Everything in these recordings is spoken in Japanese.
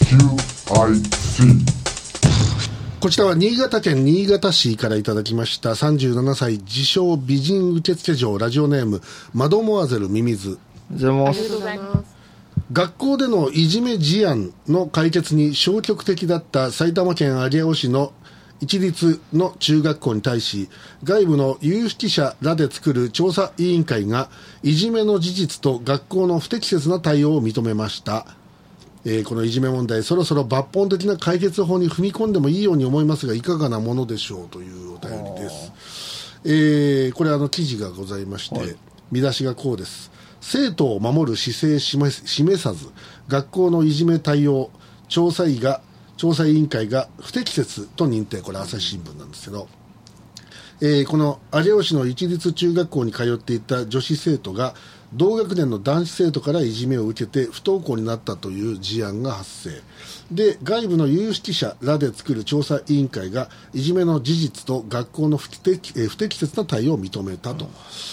こちらは新潟県新潟市からいただきました37歳自称美人受付嬢ラジオネームマドモアゼルミミズ。 ありがとうございます。 学校でのいじめ事案の解決に消極的だった埼玉県上尾市の一律の中学校に対し、外部の有識者らで作る調査委員会がいじめの事実と学校の不適切な対応を認めました。このいじめ問題、そろそろ抜本的な解決法に踏み込んでもいいように思いますが、いかがなものでしょうというお便りです。これ記事がございまして、見出しがこうです。生徒を守る姿勢示さず、学校のいじめ対応調査委員会が不適切と認定。これ朝日新聞なんですけど、この上尾市の一律中学校に通っていた女子生徒が同学年の男子生徒からいじめを受けて不登校になったという事案が発生で、外部の有識者らで作る調査委員会がいじめの事実と学校の不適切な対応を認めたと。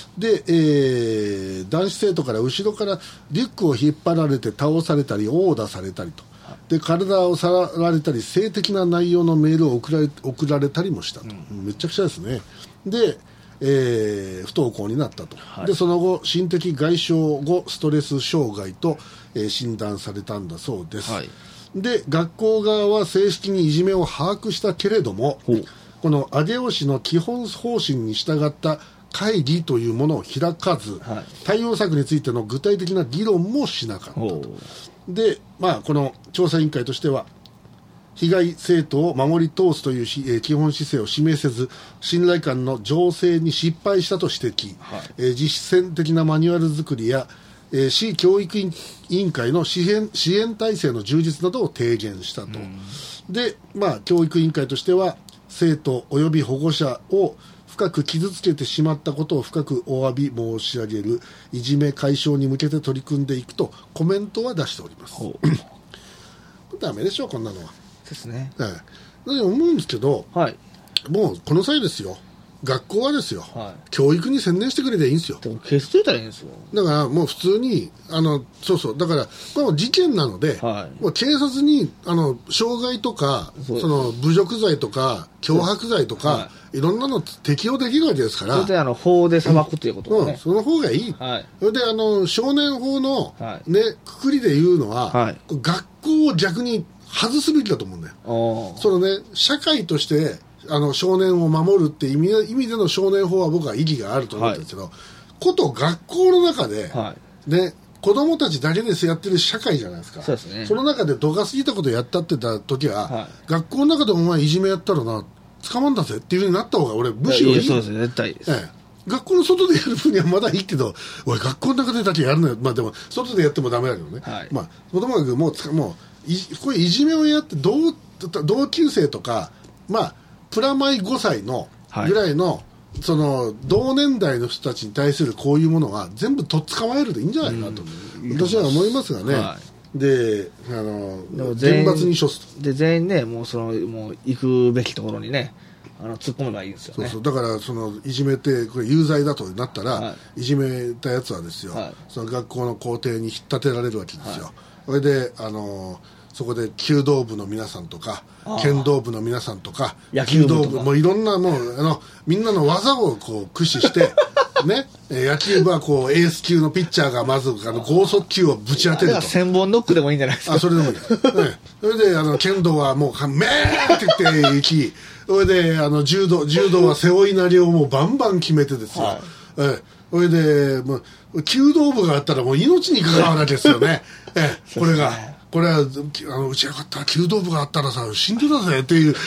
で、男子生徒から後ろからリュックを引っ張られて倒されたり殴打されたりと、で体を触られたり性的な内容のメールを送られたりもしたと、めちゃくちゃですね。で、不登校になったと、でその後心的外傷後ストレス障害と、診断されたんだそうです、で学校側は正式にいじめを把握したけれども、この上尾市の基本方針に従った会議というものを開かず、対応策についての具体的な議論もしなかったと。で、この調査委員会としては被害生徒を守り通すという基本姿勢を示せず、信頼感の醸成に失敗したと指摘、実践的なマニュアル作りや、市教育委員会の支援体制の充実などを提言したと。で、教育委員会としては生徒及び保護者を深く傷つけてしまったことを深くお詫び申し上げる、いじめ解消に向けて取り組んでいくとコメントは出しております。ダメでしょこんなのはですね。 思うんですけど、もうこの際ですよ、学校はですよ、教育に専念してくれていいんですよ。 でも消しといたらいいんですよ。 だからもう普通にだからもう事件なので、もう警察に傷害とかその侮辱罪とか脅迫罪とか、いろんなの適用できるわけですから、 それで法で裁くということですね、 その方がいい、それで少年法の、くくりで言うのは、学校を逆に外すべきだと思うんだよ。そのね、社会として少年を守るって意味での少年法は僕は意義があると思うんですけど、こと学校の中で、子供たちだけでやってる社会じゃないですか。そうですね。その中で度が過ぎたことやったってた時は、学校の中でお前いじめやったらな捕まんだぜっていう風になった方が俺むしろいい。 そうですね、絶対です。 学校の外でやる分にはまだいいけど、おい学校の中でだけやるのよ。でも外でやってもダメだけどね。子供がもうこれいじめをやって同級生とかプラマイ5歳のぐらいの、その同年代の人たちに対するこういうものは全部とっ捕まえるでいいんじゃないかと、私は思いますがね。で厳罰に処すと。 で全員ね、もう行くべきところにね突っ込めばいいんですよね。 だからいじめてこれ有罪だとなったら、いじめたやつはですよ、その学校の校庭に引っ立てられるわけですよ。それでそこで弓道部の皆さんとか剣道部の皆さんとか野球部とかもういろんなみんなの技を駆使してね、野球部はエース級のピッチャーがまず剛速球をぶち当てると。 千本ノックでもいいんじゃないですか。 それでもいい、それで剣道はもうメーって言っていき、それで柔道は背負い投げをもうバンバン決めてですよ、それでもう弓道部があったらもう命に関わるわけですよね。これはうちがかったら弓道部があったらさ死んでたぜっていう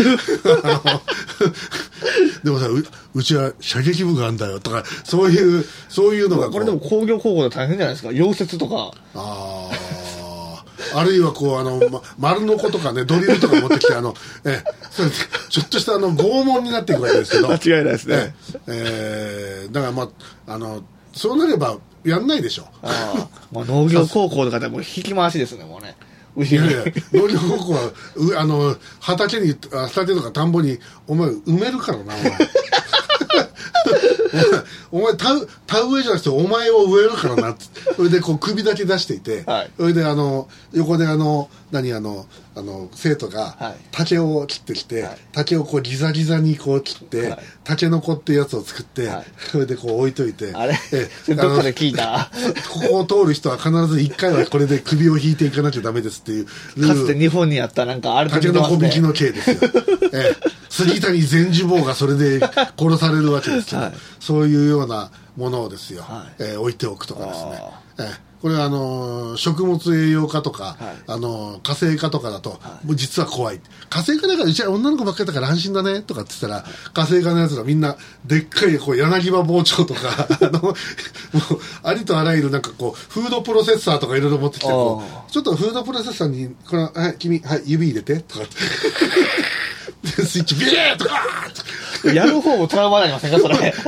でもさ うちは射撃部があるんだよとかそういうのがこれでも工業高校で大変じゃないですか。溶接とかあるいは丸の子とかねドリルとか持ってきてそれちょっとした拷問になっていくわけですけど間違いないですね。 だからそうなればやんないでしょ。 農業高校とかでも引き回しですね、もうね。 いや農業高校は畑とか田んぼにお前埋めるからなお前お前田植えじゃなくてお前を植えるからなってそれでこう首だけ出していて、 はい、 それで横で生徒が竹を切ってきて、はい、竹をこうギザギザにこう切って、はい、竹の子っていうやつを作って、はい、それでこう置いといて、 あれどっかで聞いたここを通る人は必ず1回はこれで首を引いていかなきゃダメですっていうかつて日本にあったなんかあれ竹の子引きの刑ですよ杉谷善寿坊がそれで殺されるわけですけど、はい、そういうようなものをですよ、はい、置いておくとかですね、これは食物栄養科とか、はい、家政科とかだと、はい、もう実は怖い。家政科だからうちは女の子ばっかりだから安心だねとかって言ったら、はい、家政科のやつらみんなでっかいこう柳葉包丁とかもうありとあらゆるなんかこうフードプロセッサーとかいろいろ持ってきてこうちょっとフードプロセッサーにこのはい君はい指入れてとかってスイッチビーッとかやる方もトラウマになりませんかそれ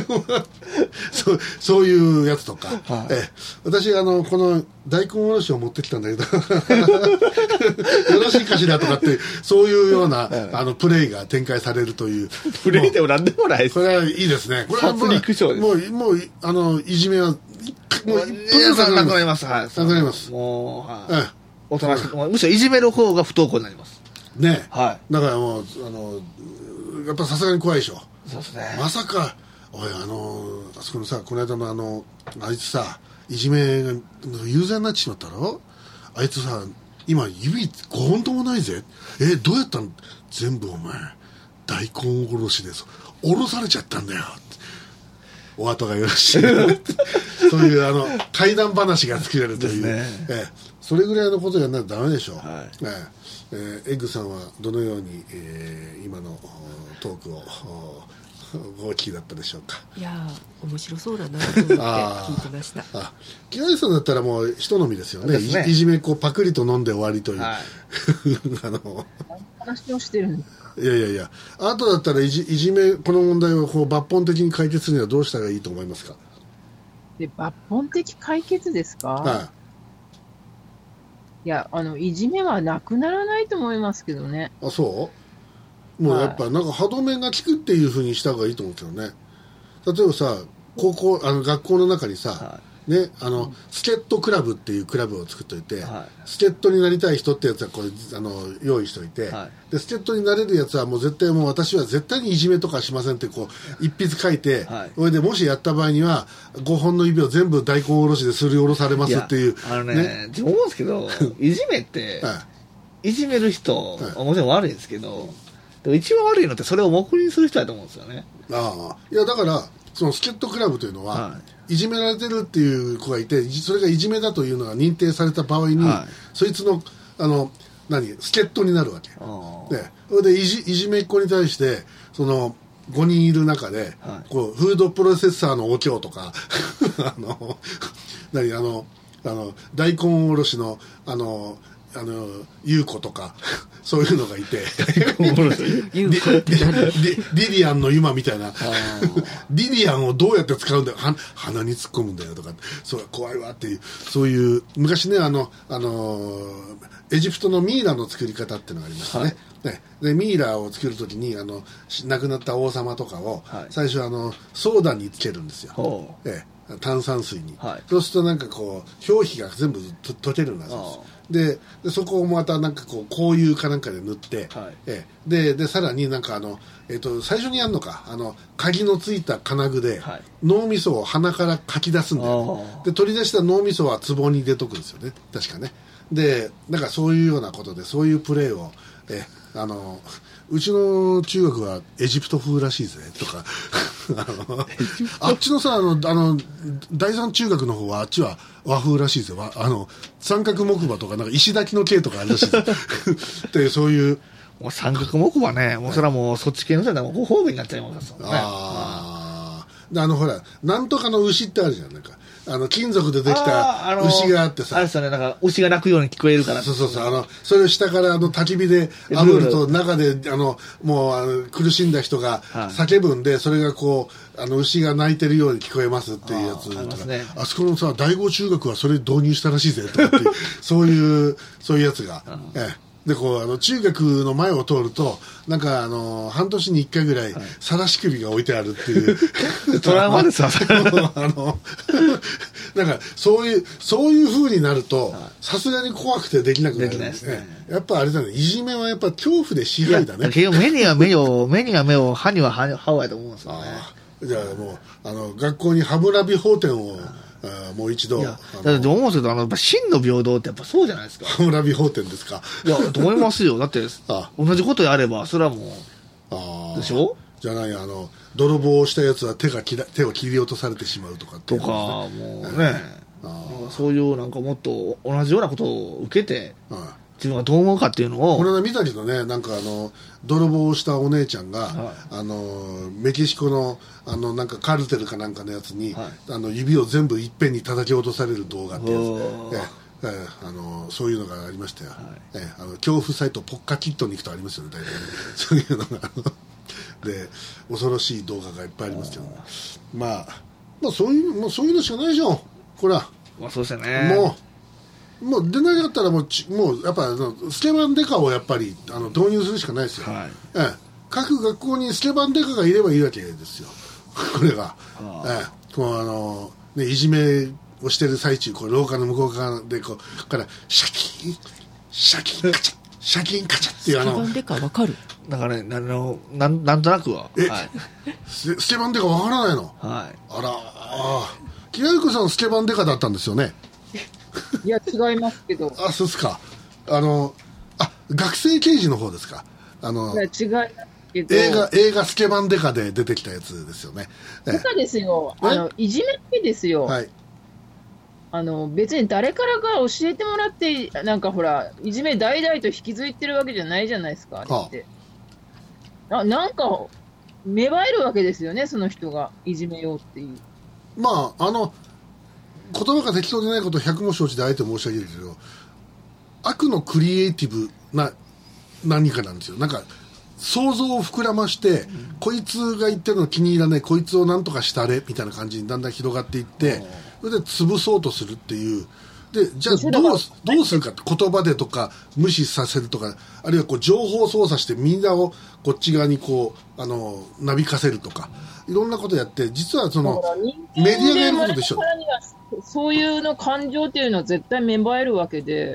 そういうやつとか、はい、私この大根おろしを持ってきたんだけどよろしいかしらとかってそういうようなプレイが展開されるというプレイでも何でもないです。 これはいいですね。これは殺戮賞です。 もういじめはもう皆さんなくなります。はい、 なくなります。 もう、はい、おとなしくむしろいじめる方が不登校になりますね。 はい。 だからもうやっぱさすがに怖いでしょ。 そうですね。まさかおいあそこのさこの間のあいつさいじめが有罪になってしまったろ。あいつさ今指5本ともないぜ。どうやったん全部お前大根おろしですおろされちゃったんだよお後がよろしいそういう怪談話が作れるという、ねそれぐらいのことやらないとダメでしょう、はいエッグさんはどのように、今のトークをお聞きだったでしょうか。 いや面白そうだなと思って聞いてました。 木梨さんだったらもう人飲みですよね。いじめこうパクリと飲んで終わりという、はい、 話をしてるんですか。 いやあなただったらいじめこの問題をこう抜本的に解決するにはどうしたらいいと思いますか。 で抜本的解決ですか。はい、いやいじめはなくならないと思いますけどね。 あ、そうもうやっぱなんか歯止めが効くっていうふうにした方がいいと思うんですよね。例えばさ学校の中にさ、はい、ね、助っ人クラブっていうクラブを作っといて、はい、助っ人になりたい人ってやつはこれ用意しといて、はい、で助っ人になれるやつはもう絶対もう私は絶対にいじめとかしませんってこう一筆書いて、はい、それでもしやった場合には5本の指を全部大根おろしですりおろされますっていう。 自分思うんですけどいじめって、はい、いじめる人、はい、もちろん悪いんですけど、でも一番悪いのってそれを目的にする人だと思うんですよね。 いやだからその助っ人クラブというのは、はい、いじめられてるっていう子がいてそれがいじめだというのが認定された場合に、はい、そいつの助っ人になるわけで、それでいじめっ子に対してその5人いる中で、はい、こうフードプロセッサーのお経とか大根おろしの優子とかそういうのがいてリリアンの今みたいなリリアンをどうやって使うんだよ鼻に突っ込むんだよとかそう怖いわっていうそういう昔ねエジプトのミイラの作り方っていうのがありましたね、はい、でミイラを作るときに亡くなった王様とかを、はい、最初ソーダにつけるんですよ、炭酸水に、はい、そうするとなんかこう表皮が全部溶けるんだそうです。でそこをまたなんかこういうかなんかで塗って、はい、でさらになんか最初にやるのか鍵のついた金具で、はい、脳みそを鼻からかき出すんだよね。で取り出した脳みそは壺に入れとくんですよね確かね。でなんかそういうようなことでそういうプレーをうちの中学はエジプト風らしいぜとかあっちのさ第三中学の方はあっちは和風らしいぜ三角木馬とかなんか石垣の系とかあるらしいぜっていうそういうもう三角木馬ねもうそれはもうそっち系の人はご褒美になっちゃいますもんね。 でほらなんとかの牛ってあるじゃんなんか金属でできた牛があってさあれですよねなんか牛が鳴くように聞こえるからそうそれを下から焚き火で炙ると中でもう苦しんだ人が叫ぶんで、それがこう牛が鳴いてるように聞こえますっていうやつとか あそこのさ第五中学はそれ導入したらしいぜとかっていうそういうやつが、 でこう中学の前を通るとなんか半年に1回ぐらい晒し首が置いてあるっていう、 トラウマですわなんかそういう風になるとさすがに怖くてできなくなるんですね。やっぱあれだね、いじめはやっぱ恐怖で支配だね。 結局目には目を歯には歯をやと思うんですよね。 じゃあもう学校に歯ブラビ法典をもう一度。 だって思うんですけど、やっぱ真の平等ってやっぱそうじゃないですか。 歯ブラビ法典ですか。 いや、と思いますよ。だって同じことやればそれはもうでしょ。 じゃない泥棒をしたやつは手を切り落とされてしまうとかっていう、 とかもうね、そういうなんかもっと同じようなことを受けて、自分がどう思うかっていうのを。 これ見たけどね、なんか泥棒をしたお姉ちゃんが、メキシコのなんかカルテルかなんかのやつに、指を全部いっぺんに叩き落とされる動画ってやつ、そういうのがありましたよ。恐怖サイトポッカキットに行くとありますよね、大体ね。そういうのがで恐ろしい動画がいっぱいありますけど、ね、まあそういうのしかないでしょ、これは。 そうですよね。 もう出なかったらもうやっぱスケバンデカをやっぱり導入するしかないですよ。各学校にスケバンデカがいればいいわけですよ。これが、いじめをしてる最中、廊下の向こう側でからシャキンカチャシャキンカチャっていうスケバンデカわかる？ だからね、なんとなくは。 スケバンデカわからないの？あら木田由子さんスケバンデカだったんですよね。 いや違いますけど。 そうですか。学生刑事の方ですか。 いや違いますけど。 映画スケバンデカで出てきたやつですよね。 デカですよ。いじめってですよ。はい。別に誰からか教えてもらってなんかほらいじめ代々と引き継いでるわけじゃないじゃないですか。あれって。なんか芽生えるわけですよね、その人がいじめようっていう。 まあ言葉が適当でないことを100も承知であえて申し上げるけど、悪のクリエイティブな何かなんですよ。なんか想像を膨らまして、こいつが言ってるの気に入らない、こいつをなんとかしたれみたいな感じにだんだん広がっていって、それで潰そうとするっていう。でじゃあどうするかって、言葉でとか無視させるとか、あるいは情報操作してみんなをこっち側になびかせるとか、いろんなことやって、実はメディアがやることでしょ。 そういうの感情っていうのは絶対芽生えるわけで、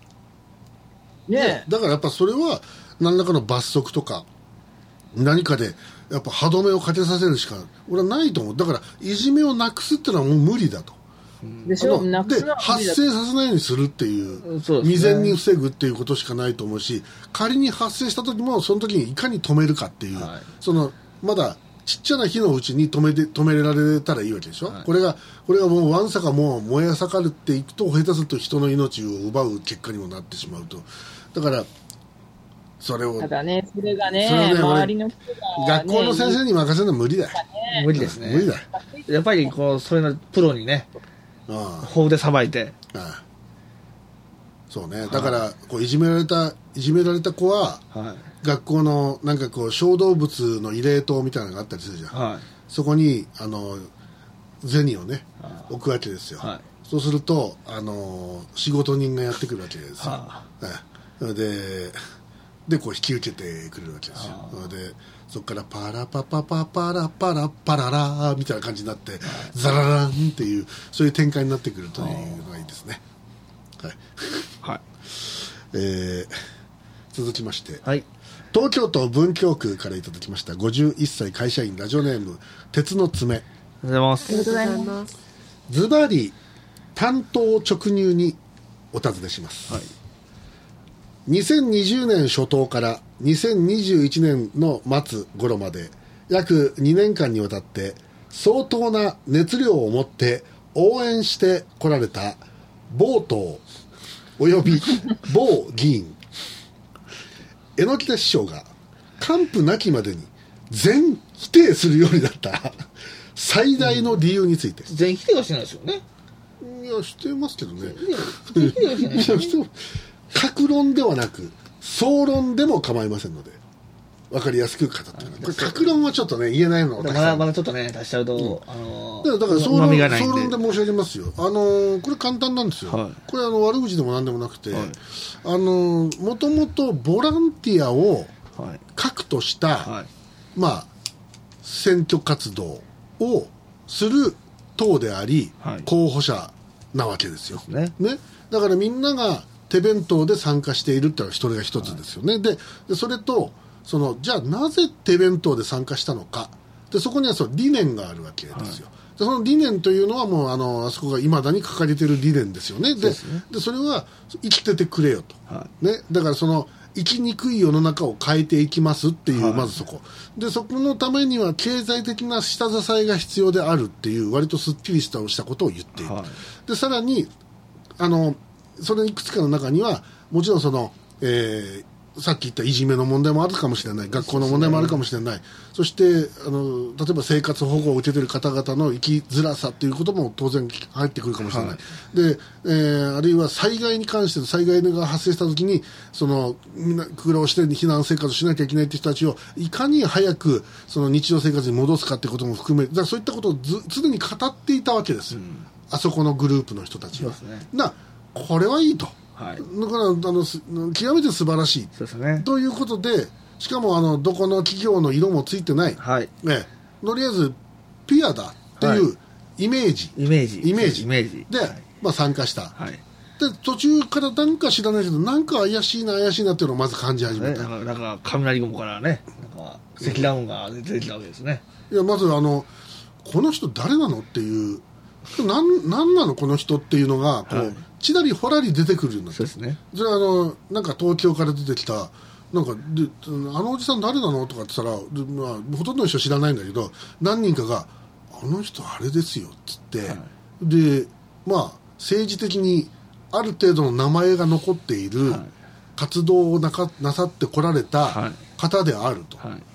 だからやっぱそれは何らかの罰則とか何かでやっぱ歯止めをかけさせるしか俺はないと思う。だからいじめをなくすっていうのはもう無理だと。 で発生させないようにするっていう、未然に防ぐっていうことしかないと思うし、仮に発生した時もその時にいかに止めるかっていう、まだちっちゃな火のうちに止められたらいいわけでしょ。これがもうわんさかもう燃え盛るっていくと、下手すると人の命を奪う結果にもなってしまうと。だからそれをただね、それがね周りの人が、 学校の先生に任せるのは無理だよ。 無理ですね。 無理だよ。 やっぱりそれのプロにね、法でさばいて。 そうね。だからいじめられた子は、学校のなんか小動物の慰霊塔みたいなのがあったりするじゃん。そこに銭をね置くわけですよ。そうすると仕事人がやってくるわけですよ。で引き受けてくれるわけですよ。でそこからパラパパパパラパラパララみたいな感じになってザラランっていうそういう展開になってくるというのがいいですね。続きまして、東京都文京区からいただきました51歳会社員ラジオネーム鉄の爪。 ありがとうございます。 ズバリ単刀直入にお尋ねします。2020年初頭から2021年の末頃まで約2年間にわたって相当な熱量を持って応援してこられた某党および某議員榎田師匠が完膚なきまでに全否定するようになった最大の理由について。 全否定はしないですよね。 いやしてますけどね。各論ではなく総論でも構いませんので、 分かりやすく語ってる。これ格論はちょっとね言えないのまだちょっとね出しちゃうと、 だから総論で申し上げますよ。これ簡単なんですよ、はい、これ悪口でも何でもなくて、はい、もともとボランティアを核とした、はい、まあ選挙活動をする党であり、はい、候補者なわけですよ、ね、だからみんなが手弁当で参加しているっていうのはそれが一つですよね、はい、でそれとじゃあなぜ手弁当で参加したのかで、そこには理念があるわけですよ、はい、でその理念というのはもうあそこがいまだに掲げている理念ですよね。でそれは生きててくれよと、はいね、だから生きにくい世の中を変えていきますっていう、はい、まずそこで、そこのためには経済的な下支えが必要であるっていう割とすっきりしたことを言っている、はい、でさらにそれいくつかの中にはもちろんさっき言ったいじめの問題もあるかもしれない、学校の問題もあるかもしれない、そして例えば生活保護を受けている方々の生きづらさということも当然入ってくるかもしれない、はい、であるいは災害に関して災害が発生したときにみんな苦労して避難生活をしなきゃいけないという人たちをいかに早く日常生活に戻すかということも含め、だからそういったことを常に語っていたわけですよ、あそこのグループの人たちは。そうですね、これはいいと、はい、だから極めて素晴らしい、そうですね、ということで、しかもどこの企業の色もついてない、はいね、とりあえずピュアだっていうイメージで、まあ、参加した、はい、で途中からなんか知らないけどなんか怪しいなっていうのをまず感じ始めた、 なんか雷雲からね、なんか積乱雲が出てきたわけですね。 いやまずこの人誰なのっていう、なんなのこの人っていうのがこう、はい、ちらりほらり出てくるようになって、そうですね、それはなんか東京から出てきたなんかでおじさん誰なのとかって言ったら、まあ、ほとんどの人知らないんだけど何人かがあの人あれですよっつって、はい、でまあ政治的にある程度の名前が残っている活動をなさってこられた方であると、はい、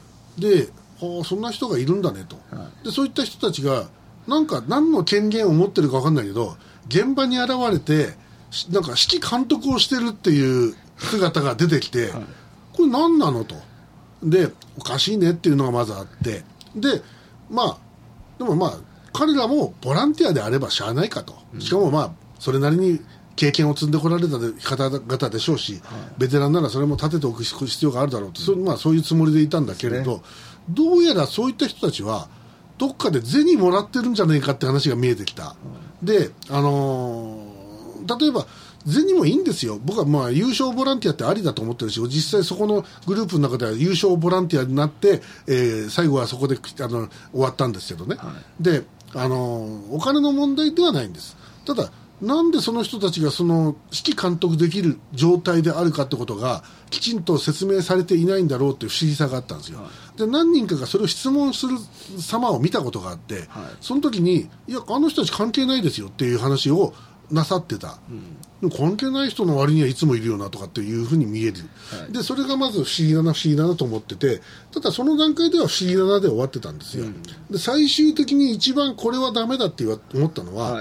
でそんな人がいるんだねと、はい、でそういった人たちがなんか何の権限を持ってるか分かんないけど現場に現れてなんか指揮監督をしてるっていう姿が出てきて、はい、これ何なのと、でおかしいねっていうのがまずあって、でまあ彼らもボランティアであればしゃあないかと、しかもまあそれなりに経験を積んでこられた方々でしょうし、はい、ベテランならそれも立てておく必要があるだろうと、そういうつもりでいたんだけれど、どうやらそういった人たちはどっかで銭もらってるんじゃないかって話が見えてきた、で例えば銭もいいんですよ、僕はまあ優勝ボランティアってありだと思ってるし、実際そこのグループの中では優勝ボランティアになって、最後はそこで終わったんですけどね、はい、でお金の問題ではないんです。ただなんでその人たちが指揮監督できる状態であるかってことがきちんと説明されていないんだろうっていう不思議さがあったんですよ、はい、で何人かがそれを質問する様を見たことがあって、はい、その時にいやあの人たち関係ないですよっていう話をなさってた、でも関係ない人の割にはいつもいるよなとかっていうふうに見える、はい、でそれがまず不思議だなと思ってて、ただその段階では不思議だなで終わってたんですよ、で最終的に一番これはダメだって思ったのは、はい、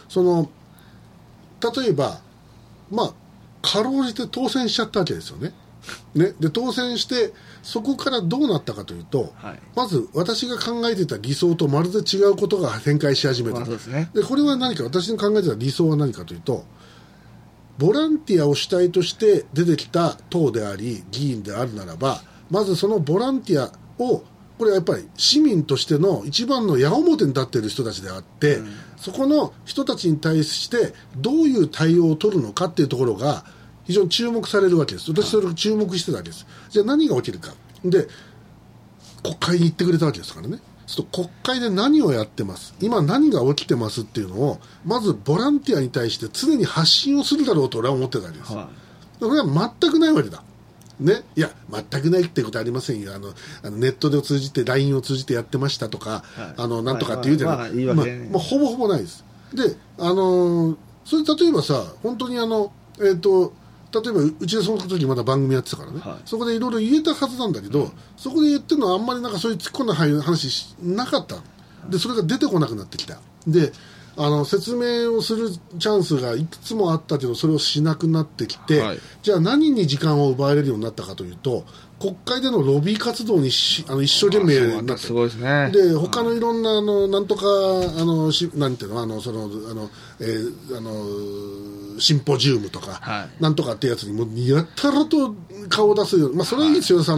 例えばまあかろうじて当選しちゃったわけですよね。で当選してそこからどうなったかというと、はい、まず私が考えていた理想とまるで違うことが展開し始めた、でこれは何か、私の考えていた理想は何かというと、ボランティアを主体として出てきた党であり議員であるならば、まずそのボランティアをこれはやっぱり市民としての一番の矢面に立っている人たちであって、そこの人たちに対してどういう対応を取るのかっていうところが非常に注目されるわけです。私それを注目してたわけです。じゃあ何が起きるかで国会に行ってくれたわけですからね。そう国会で何をやってます、今何が起きてますっていうのをまずボランティアに対して常に発信をするだろうと俺は思ってたわけです、はい、これは全くないわけだね、いや全くないってことはありませんよ。ネットで通じて LINE を通じてやってましたとか、はい、なんとかって言うじゃない、ほぼほぼないです。でそれ例えばさ本当に例えばうちでその時まだ番組やってたからね、はい、そこでいろいろ言えたはずなんだけど、そこで言ってるのはあんまりなんかそういう突っ込んだ話なかったで、それが出てこなくなってきた。で説明をするチャンスがいくつもあったけどそれをしなくなってきて、じゃあ何に時間を奪われるようになったかというと国会でのロビー活動に一生懸命になって、 すごいですね。 で他のいろんななんとかなんていうのシンポジウムとか、なんとかってやつにもやったらと顔を出すよう、それはいいですよ、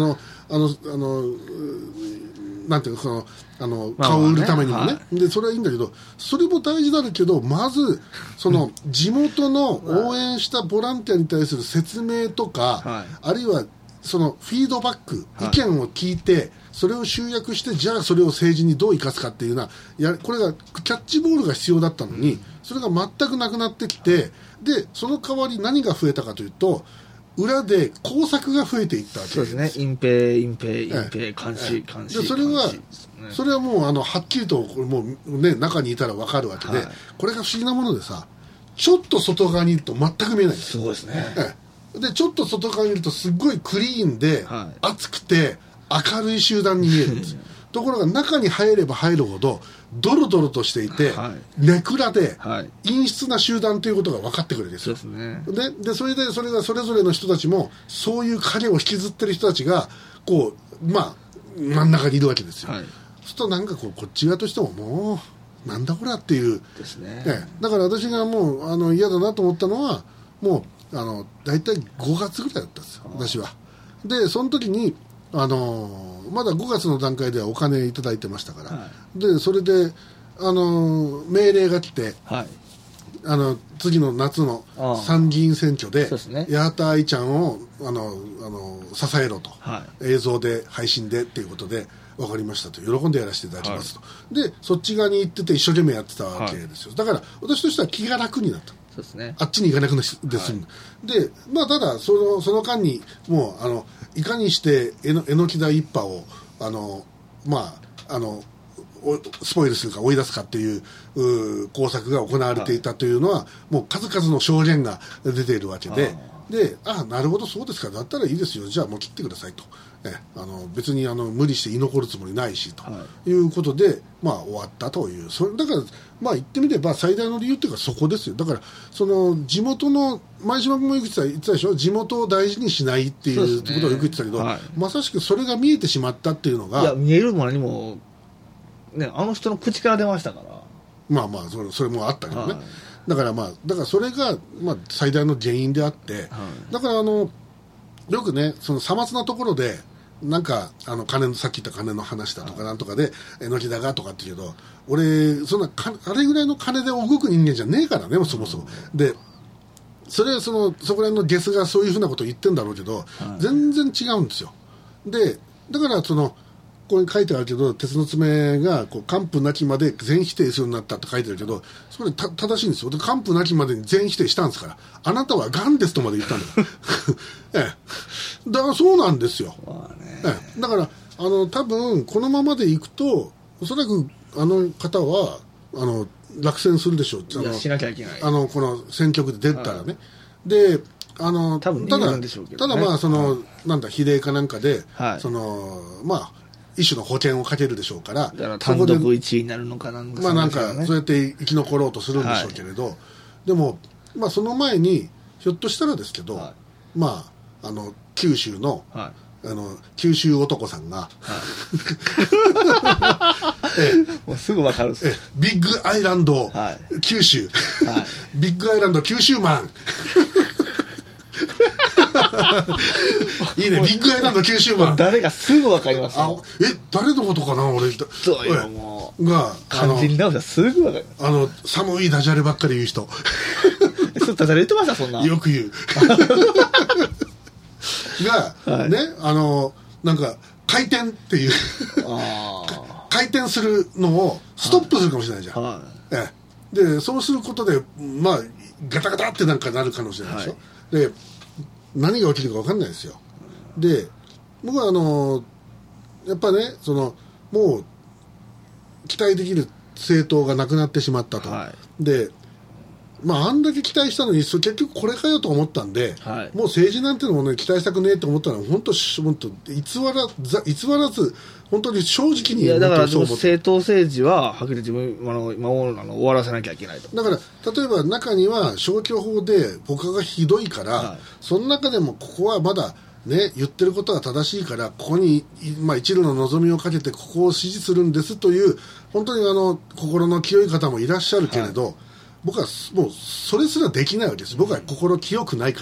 なんていうの顔を売るためにもね、でそれはいいんだけど、それも大事だけど、まず地元の応援したボランティアに対する説明とか、あるいはそのフィードバック、意見を聞いてそれを集約して、じゃあそれを政治にどう生かすかっていうこれがキャッチボールが必要だったのに、それが全くなくなってきて、でその代わり何が増えたかというと、裏で工作が増えていったわけです。 そうですね。隠蔽、監視、監視。 でそれはもうはっきりともう、ね、中にいたら分かるわけで、これが不思議なものでさ、ちょっと外側にいると全く見えないんです。 すごいですね。 でちょっと外側にいるとすっごいクリーンで、熱くて明るい集団に見えるんですところが中に入れば入るほどドロドロとしていて、ネクラで、陰湿な集団ということが分かってくるんですよ。 そうですね。 でそれがそれぞれの人たちもそういう影を引きずってる人たちがこう真ん中にいるわけですよ。そうするとなんかこっち側としてももうなんだこれっていうですね。 だから私がもう嫌だなと思ったのは、もう大体5月ぐらいだったんですよ、私は。でその時にまだ5月の段階ではお金いただいてましたから、でそれで命令が来て、次の夏の参議院選挙で八幡愛ちゃんを支えろと、映像で配信でっていうことで分かりましたと、喜んでやらせていただきますと、でそっち側に行ってて一生懸命やってたわけですよ。だから私としては気が楽になった。 そうですね、 あっちに行かなくなですんで、ただその間にもういかにしてえのきだ一派をスポイルするか追い出すかっていう工作が行われていたというのは、もう数々の証言が出ているわけで、なるほどそうですか、だったらいいですよ、じゃあもう切ってくださいと、別に無理して居残るつもりないしということで、終わったという、だから言ってみれば最大の理由というかそこですよ。だからその地元の前島君も言ってたでしょ、地元を大事にしないっていうことをよく言ってたけど、まさしくそれが見えてしまったっていうのが、 見えるも何もね、あの人の口から出ましたから、 それもあったけどね、だからそれが最大の原因であって、だからよくね、そのさまつなところでなんかさっき言った金の話だとかなんとかでえのきだがとかって言うけど、俺そんなあれぐらいの金で動く人間じゃねえからね、そもそも。でそれはそこら辺のゲスがそういうふうなことを言ってんだろうけど、全然違うんですよ。でだからここに書いてあるけど、鉄の爪が完膚なきまで全否定するようになったって書いてあるけど、それ正しいんですよ。で完膚なきまでに全否定したんですから、あなたはがんですとまで言ったんだよだからそうなんですよ、だから多分このままでいくとおそらくあの方は落選するでしょう。 しなきゃいけない、 この選挙区で出たらね、で多分ただなんだ比例かなんかで、一種の保険をかけるでしょうから、 単独1位になるのかなんか、 なんかそうやって生き残ろうとするんでしょうけれど、でもその前にひょっとしたらですけど、九州の、九州男さんが、 もうすぐ分かるっす。 ビッグアイランド、九州、ビッグアイランド九州マンいいね、ビッグアイランド九州マン。 誰かすぐ分かりますよ。 誰のことかな、俺。 そうよ、もう。 が、 漢字に直したらすぐ分かります。寒いダジャレばっかり言う人。 ダジャレ言ってました、そんな。 よく言う。が、ね、なんか、回転っていう。回転するのをストップするかもしれないじゃん。で、そうすることで、ガタガタってなんかなる可能性あるでしょ。で何が起きるか分かんないですよ。で僕はやっぱね、もう期待できる政党がなくなってしまったと、であんだけ期待したのに結局これかよと思ったんで、もう政治なんてのもね期待したくねえと思ったら本当偽らず本当に正直に。 いやだから政党政治ははっきり自分終わらせなきゃいけないと。 だから例えば中には消去法で他がひどいから、その中でもここはまだね、言ってることが正しいからここに、一縷の望みをかけてここを支持するんですという本当に心の清い方もいらっしゃるけれど、僕はもうそれすらできないわけです。僕は心清くないから、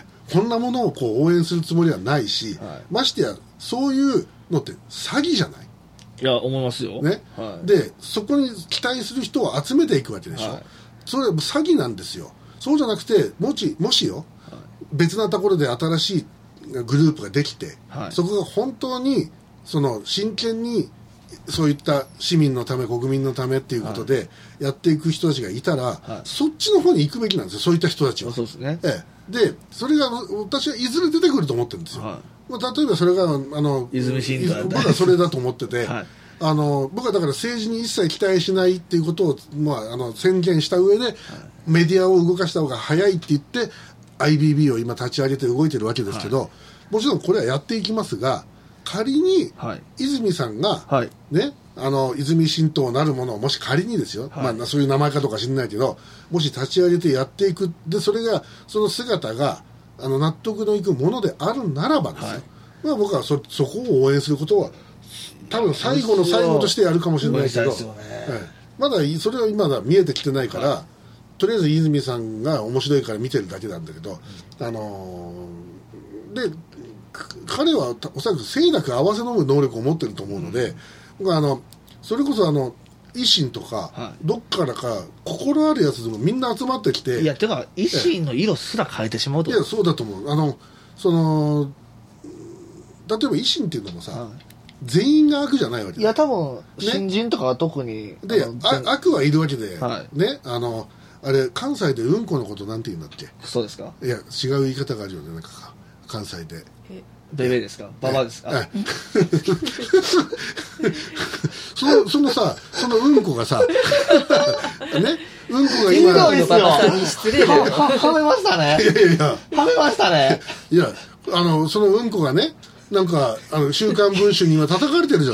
こんなものを応援するつもりはないし、ましてやそういうのって詐欺じゃない。 いや思いますよ、 ね。でそこに期待する人を集めていくわけでしょ、それは詐欺なんですよ。そうじゃなくてもしよ、別なところで新しいグループができて、そこが本当に真剣にそういった市民のため国民のためっていうことでやっていく人たちがいたら、そっちの方に行くべきなんですよ、そういった人たちは。 そうですね。 でそれが私はいずれ出てくると思ってるんですよ、例えばそれが泉新党僕はそれだと思ってて、僕はだから政治に一切期待しないっていうことを、宣言した上で、メディアを動かした方が早いって言ってIBB を今立ち上げて動いてるわけですけど、もちろんこれはやっていきますが、仮に泉さんが、ね、泉新党なるものをもし仮にですよ、そういう名前かどうか知らないけど、もし立ち上げてやっていく、でそれがその姿が納得のいくものであるならばですよ、僕はそこを応援することは多分最後の最後としてやるかもしれないけど、まだそれは今だ見えてきてないから、とりあえず泉さんが面白いから見てるだけなんだけど、で彼はおそらく清濁合わせ飲む能力を持ってると思うので、僕はそれこそ維新とか、どっからか心あるやつでもみんな集まってきて、 いやてか維新の色すら変えてしまうと。 いやそうだと思う。例えば維新っていうのもさ、全員が悪じゃないわけ。 いや多分新人とかは特にで悪はいるわけで、ね、あれ関西でうんこのことなんて言うんだっけ。 そうですか。 いや違う言い方があるよね、なんか関西で。 ベベですか、ババですか。 そのうんこがさね、うんこが今のババさんに失礼だよ。 はめましたね。 いやはめましたね。 いやそのうんこがね、なんか週刊文春には叩かれてるじゃない。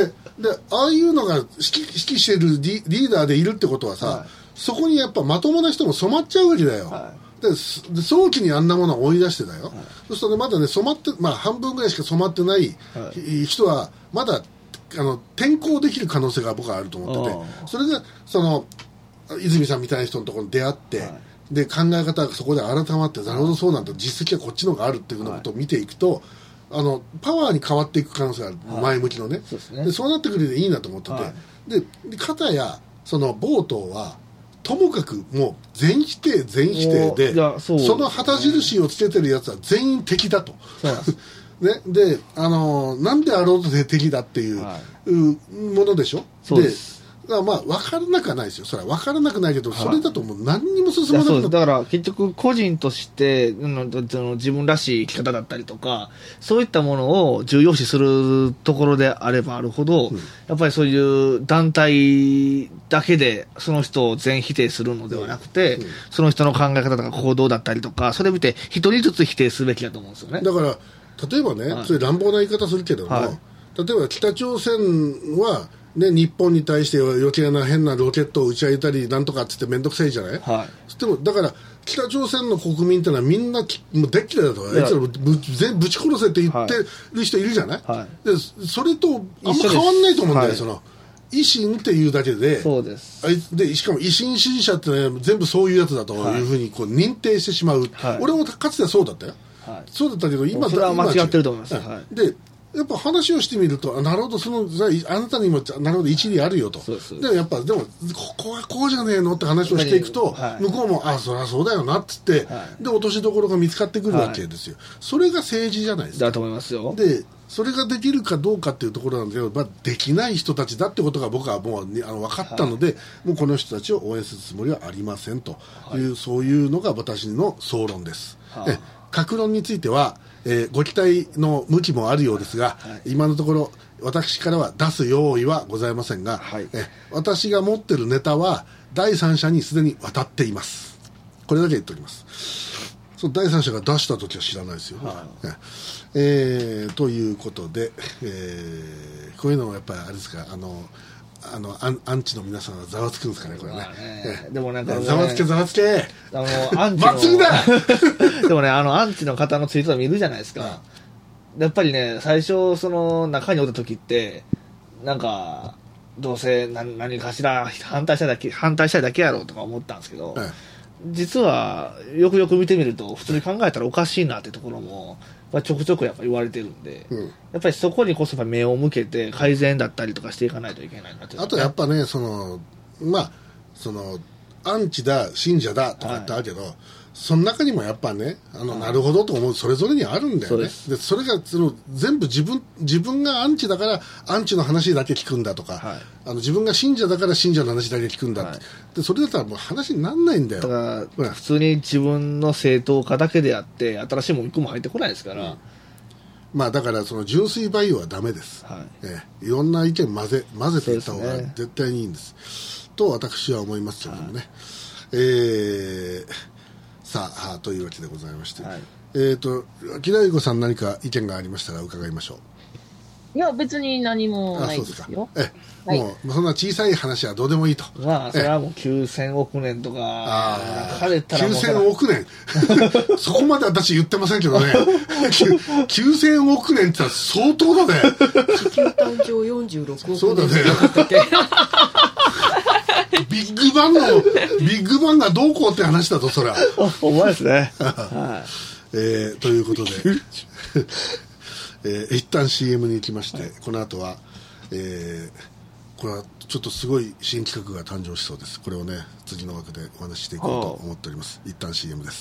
でああいうのが指揮してるリーダーでいるってことはさ、そこにやっぱまともな人も染まっちゃうわけだよ。で早期にあんなものを追い出してだよ、そうするとね、まだね染まって、半分ぐらいしか染まってない人はまだ転校できる可能性が僕はあると思ってて、それで泉さんみたいな人のところに出会って、で考え方がそこで改まって、なるほどそうなんだ、実績はこっちの方があるっていうことを見ていくと、パワーに変わっていく可能性がある、前向きのね。そうなってくれていいなと思ってて、で片や冒頭はともかくもう全否定で、その旗印をつけてるやつは全員敵だと。ね、でなんであろうと敵だっていう、ものでしょ。だから分からなくはないですよ。それは分からなくないけど、それだともう何にも進まなくなる。 だから結局個人として自分らしい生き方だったりとか、そういったものを重要視するところであればあるほど、やっぱりそういう団体だけでその人を全否定するのではなくて、その人の考え方とか行動だったりとか、それを見て一人ずつ否定すべきだと思うんですよね。 だから例えばね、そういう乱暴な言い方するけども、例えば北朝鮮はね、日本に対して余計な変なロケットを打ち上げたりなんとかっつって面倒くさいじゃない、でもだから北朝鮮の国民ってのはみんなもうでっきれだと、あいつら全部ぶち殺せって言ってる人いるじゃない、でそれとあんま変わんないと思うんだよ、維新っていうだけで、 そうです。 でしかも維新支持者って、ね、全部そういうやつだというふうにこう認定してしまう、俺もかつてはそうだったよ、そうだったけど今それは間違ってると思います。 でやっぱ話をしてみると、なるほど、あなたにもなるほど一理あるよと。でもやっぱでもここはこうじゃねえのって話をしていくと、向こうもそりゃそうだよなっつって、で落としどころが見つかってくるわけですよ。それが政治じゃないですか。 だと思いますよ。 でそれができるかどうかっていうところなんだけど、できない人たちだってことが僕はもう分かったので、もうこの人たちを応援するつもりはありませんという、そういうのが私の総論です。各論についてはご期待の向きもあるようですが、はい、今のところ私からは出す用意はございませんが、はい、私が持ってるネタは第三者にすでに渡っています。これだけ言っております。その第三者が出したときは知らないですよ、はい、ということで、こういうのもやっぱりあれですか、アンチの皆さんはざわつくんですかね、これね。 でもなんか、 ざわつけざわつけ、 アンチの祭りだでもね、アンチの方のツイートを見るじゃないですか。やっぱりね、最初その中におった時ってなんかどうせ何かしら反対したいだけやろうとか思ったんですけど、実はよくよく見てみると普通に考えたらおかしいなってところもちょくちょくやっぱ言われてるんで、やっぱりそこにこそ目を向けて改善だったりとかしていかないといけないなって。 あとやっぱね、アンチだ信者だとかってあるけど、その中にもやっぱね、なるほどと思うそれぞれにあるんだよね。でそれが全部自分がアンチだからアンチの話だけ聞くんだとか、自分が信者だから信者の話だけ聞くんだって、でそれだったらもう話にならないんだよ。 だから普通に自分の正当化だけであって新しいもん一個も入ってこないですから、 まあだからその純粋培養はダメです、いろんな意見混ぜていった方が絶対にいいんです、と私は思いますけどもね、さあというわけでございまして、木田由子さん何か意見がありましたら伺いましょう。 いや別に何もないですよ。 もうそんな小さい話はどうでもいいと。 まあそれはもう9000億年とか書かれたらもう 9000億年そこまで私言ってませんけどね9000億年って相当だね。 地球誕生46億年。 そうだねビッグバンがどうこうって話だとそれはお前ですねということで一旦 CM に行きまして、この後は、これはちょっとすごい新企画が誕生しそうです。これをね次の枠でお話ししていこうと思っております。一旦 CM です。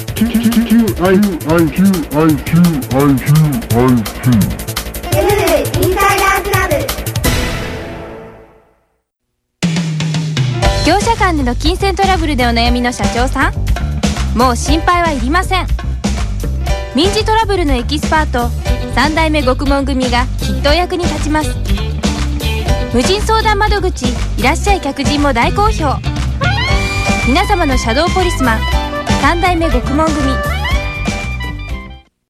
業者間での金銭トラブルでお悩みの社長さん、もう心配はいりません。民事トラブルのエキスパート3代目獄門組がきっとお役に立ちます。無人相談窓口いらっしゃい客人も大好評。皆様のシャドーポリスマン3代目獄門組